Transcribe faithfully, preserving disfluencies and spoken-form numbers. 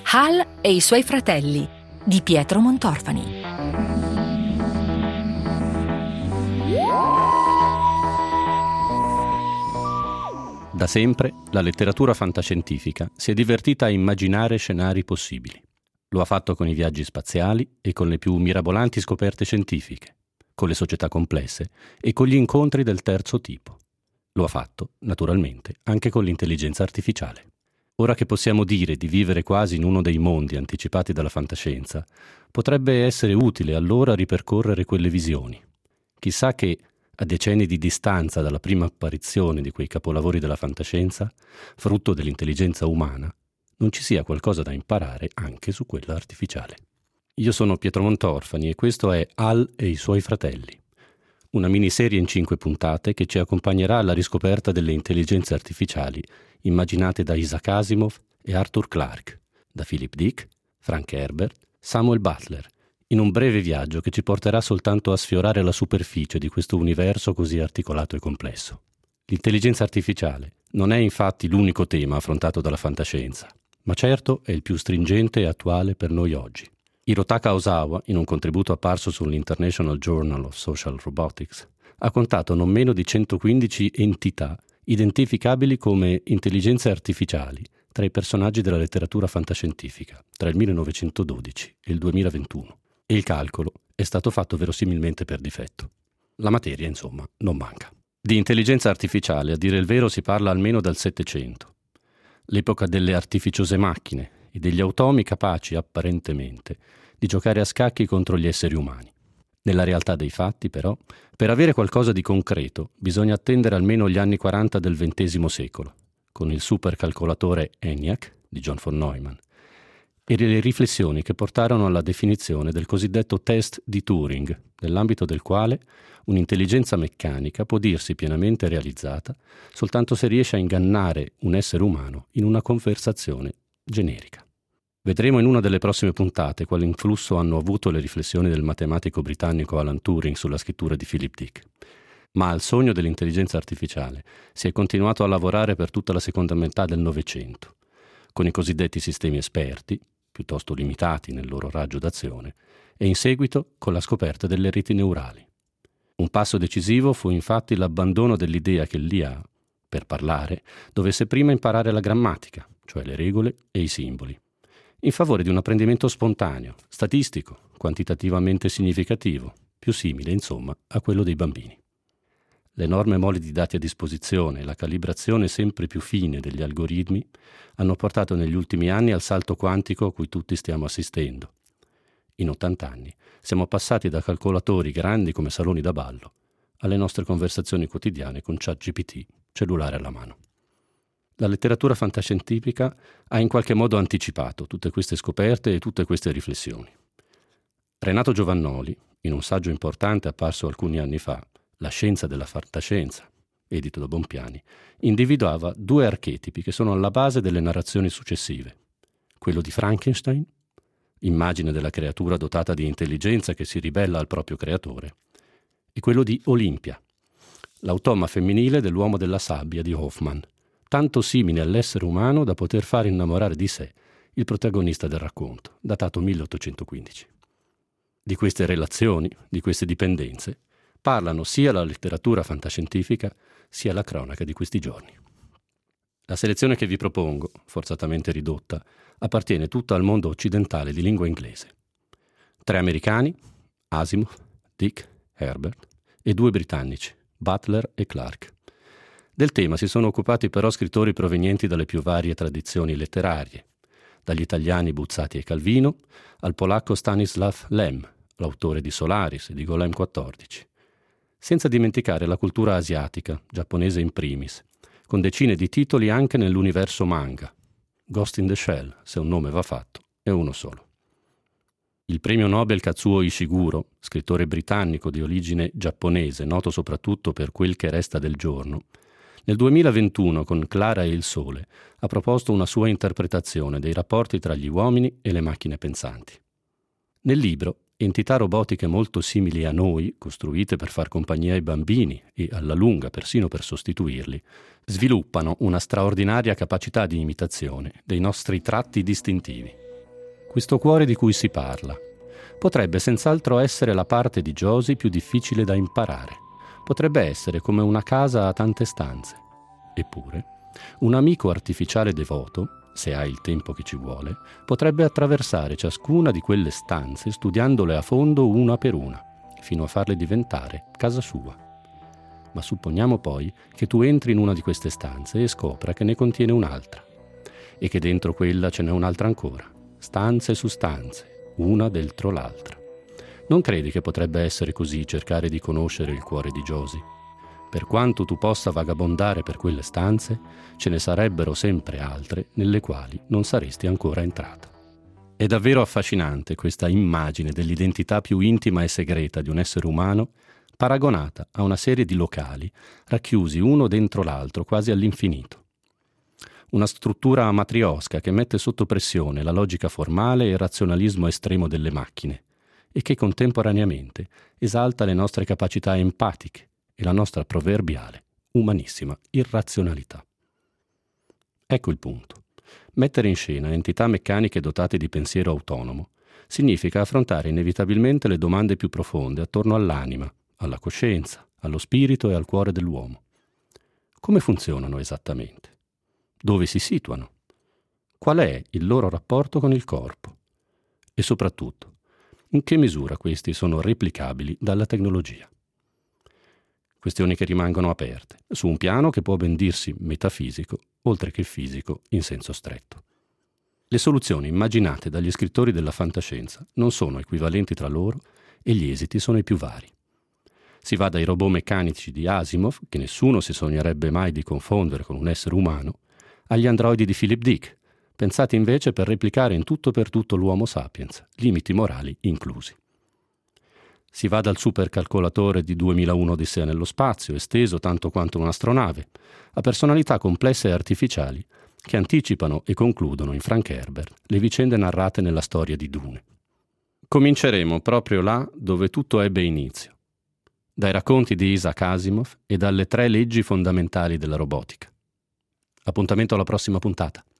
Hal e i suoi fratelli di Pietro Montorfani. Da sempre la letteratura fantascientifica si è divertita a immaginare scenari possibili. Lo ha fatto con i viaggi spaziali e con le più mirabolanti scoperte scientifiche, con le società complesse e con gli incontri del terzo tipo. Lo ha fatto, naturalmente, anche con l'intelligenza artificiale. Ora che possiamo dire di vivere quasi in uno dei mondi anticipati dalla fantascienza, potrebbe essere utile allora ripercorrere quelle visioni. Chissà che, a decenni di distanza dalla prima apparizione di quei capolavori della fantascienza, frutto dell'intelligenza umana, non ci sia qualcosa da imparare anche su quella artificiale. Io sono Pietro Montorfani e questo è Hal e i suoi fratelli, una miniserie in cinque puntate che ci accompagnerà alla riscoperta delle intelligenze artificiali immaginate da Isaac Asimov e Arthur Clarke, da Philip Dick, Frank Herbert, Samuel Butler, in un breve viaggio che ci porterà soltanto a sfiorare la superficie di questo universo così articolato e complesso. L'intelligenza artificiale non è infatti l'unico tema affrontato dalla fantascienza, ma certo è il più stringente e attuale per noi oggi. Hirotaka Osawa, in un contributo apparso sull'International Journal of Social Robotics, ha contato non meno di centoquindici entità identificabili come intelligenze artificiali tra i personaggi della letteratura fantascientifica tra il millenovecentododici e il duemilaventuno. E il calcolo è stato fatto verosimilmente per difetto. La materia, insomma, non manca. Di intelligenza artificiale, a dire il vero, si parla almeno dal Settecento, l'epoca delle artificiose macchine e degli automi capaci, apparentemente, di giocare a scacchi contro gli esseri umani. Nella realtà dei fatti, però, per avere qualcosa di concreto bisogna attendere almeno gli anni quaranta del ventesimo secolo, con il supercalcolatore ENIAC di John von Neumann, e le riflessioni che portarono alla definizione del cosiddetto test di Turing, nell'ambito del quale un'intelligenza meccanica può dirsi pienamente realizzata soltanto se riesce a ingannare un essere umano in una conversazione generica. Vedremo in una delle prossime puntate quale influsso hanno avuto le riflessioni del matematico britannico Alan Turing sulla scrittura di Philip Dick. Ma al sogno dell'intelligenza artificiale si è continuato a lavorare per tutta la seconda metà del Novecento, con i cosiddetti sistemi esperti, piuttosto limitati nel loro raggio d'azione, e in seguito con la scoperta delle reti neurali. Un passo decisivo fu infatti l'abbandono dell'idea che l'I A, per parlare, dovesse prima imparare la grammatica, cioè le regole e i simboli, in favore di un apprendimento spontaneo, statistico, quantitativamente significativo, più simile, insomma, a quello dei bambini. L'enorme mole di dati a disposizione e la calibrazione sempre più fine degli algoritmi hanno portato negli ultimi anni al salto quantico a cui tutti stiamo assistendo. In ottanta anni siamo passati da calcolatori grandi come saloni da ballo alle nostre conversazioni quotidiane con ChatGPT, cellulare alla mano. La letteratura fantascientifica ha in qualche modo anticipato tutte queste scoperte e tutte queste riflessioni. Renato Giovannoli, in un saggio importante apparso alcuni anni fa, La scienza della fantascienza, edito da Bompiani, individuava due archetipi che sono alla base delle narrazioni successive. Quello di Frankenstein, immagine della creatura dotata di intelligenza che si ribella al proprio creatore, e quello di Olimpia, l'automa femminile dell'uomo della sabbia di Hoffman, tanto simile all'essere umano da poter far innamorare di sé il protagonista del racconto, datato milleottocentoquindici. Di queste relazioni, di queste dipendenze, parlano sia la letteratura fantascientifica sia la cronaca di questi giorni. La selezione che vi propongo, forzatamente ridotta, appartiene tutta al mondo occidentale di lingua inglese. Tre americani, Asimov, Dick, Herbert, e due britannici, Butler e Clarke. Del tema si sono occupati però scrittori provenienti dalle più varie tradizioni letterarie, dagli italiani Buzzati e Calvino al polacco Stanislaw Lem, l'autore di Solaris e di Golem quattordici. Senza dimenticare la cultura asiatica, giapponese in primis, con decine di titoli anche nell'universo manga. Ghost in the Shell, se un nome va fatto, è uno solo. Il premio Nobel Kazuo Ishiguro, scrittore britannico di origine giapponese, noto soprattutto per Quel che resta del giorno, nel duemilaventuno con Clara e il Sole ha proposto una sua interpretazione dei rapporti tra gli uomini e le macchine pensanti. Nel libro, entità robotiche molto simili a noi, costruite per far compagnia ai bambini e alla lunga persino per sostituirli, sviluppano una straordinaria capacità di imitazione dei nostri tratti distintivi. questo cuore di cui si parla, potrebbe senz'altro essere la parte di Josie più difficile da imparare. Potrebbe essere come una casa a tante stanze. Eppure, un amico artificiale devoto, se ha il tempo che ci vuole, potrebbe attraversare ciascuna di quelle stanze studiandole a fondo una per una, fino a farle diventare casa sua. Ma supponiamo poi che tu entri in una di queste stanze e scopra che ne contiene un'altra, e che dentro quella ce n'è un'altra ancora, stanze su stanze, una dentro l'altra. Non credi che potrebbe essere così cercare di conoscere il cuore di Josie? Per quanto tu possa vagabondare per quelle stanze, ce ne sarebbero sempre altre nelle quali non saresti ancora entrata. È davvero affascinante questa immagine dell'identità più intima e segreta di un essere umano, paragonata a una serie di locali racchiusi uno dentro l'altro quasi all'infinito. Una struttura matriosca che mette sotto pressione la logica formale e il razionalismo estremo delle macchine e che contemporaneamente esalta le nostre capacità empatiche e la nostra proverbiale, umanissima irrazionalità. Ecco il punto. Mettere in scena entità meccaniche dotate di pensiero autonomo significa affrontare inevitabilmente le domande più profonde attorno all'anima, alla coscienza, allo spirito e al cuore dell'uomo. Come funzionano esattamente? Dove si situano? Qual è il loro rapporto con il corpo? E soprattutto, in che misura questi sono replicabili dalla tecnologia? Questioni che rimangono aperte, su un piano che può ben dirsi metafisico, oltre che fisico in senso stretto. Le soluzioni immaginate dagli scrittori della fantascienza non sono equivalenti tra loro e gli esiti sono i più vari. Si va dai robot meccanici di Asimov, che nessuno si sognerebbe mai di confondere con un essere umano, agli androidi di Philip Dick, pensati invece per replicare in tutto per tutto l'Homo sapiens, limiti morali inclusi. Si va dal supercalcolatore di duemilauno Odissea nello spazio, esteso tanto quanto un'astronave, a personalità complesse e artificiali che anticipano e concludono in Frank Herbert le vicende narrate nella storia di Dune. Cominceremo proprio là dove tutto ebbe inizio, dai racconti di Isaac Asimov e dalle tre leggi fondamentali della robotica. Appuntamento alla prossima puntata.